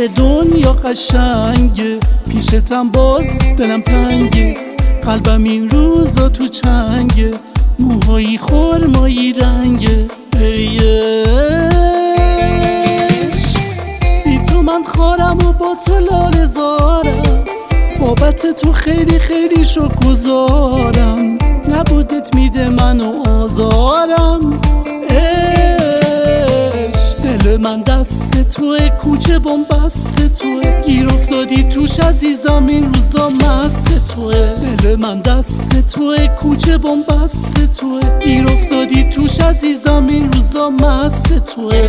همه دنیا قشنگه، پیشتم باز دلم تنگه، قلبم این روزا تو چنگه، موهایی خرمایی رنگه. ای عشق بی تو من خارم و با تو لاله زارم، بابت تو خیلی خیلی شکرگزارم، نبودت میده منو آزارم. دل من دست توه، کوچه بنبست توه، گیر افتادی توش عزیزم این روزا مست توه. دل من دست توه، کوچه بنبست توه، گیر افتادی توش عزیزم این روزا مست توه.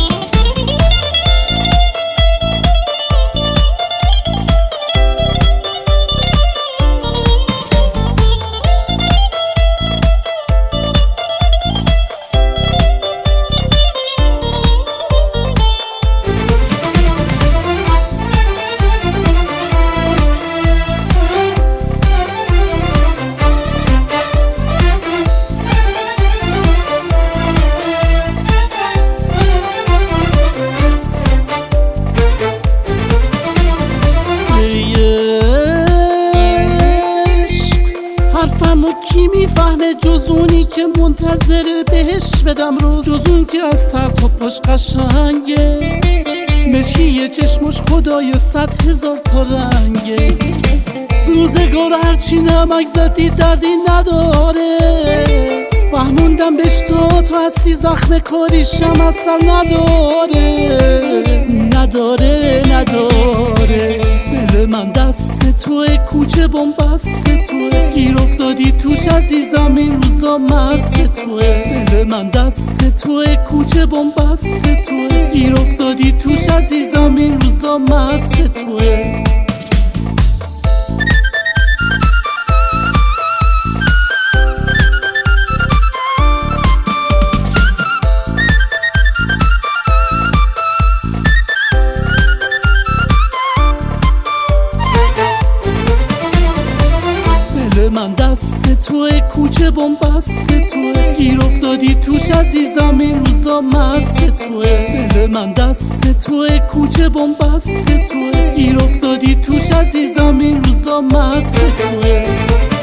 حرفمو کی میفهمه جز اونی که منتظره بهش بدم روز، جز اون که از سر تا پاش قشنگه، مشکی چشمش خدای 100,000 تا رنگه. روزگار هرچی نمک زدی دردی نداره، فهموندم بهش تو هستی زخم کاریشم اصلا نداره. دل من دست توه، کوچه بنبست توه، گیر افتادی توش عزیزم این روزا مست توه. دل من دست توه، کوچه بنبست توه، گیر افتادی توش عزیزم این روزا مست توه. من دست توه، کوچه بنبست توه، گیر افتادی توش عزیزم این روزا مست توه. دل من دست توه، کوچه بنبست توه، گیر افتادی توش عزیزم این روزا مست توه.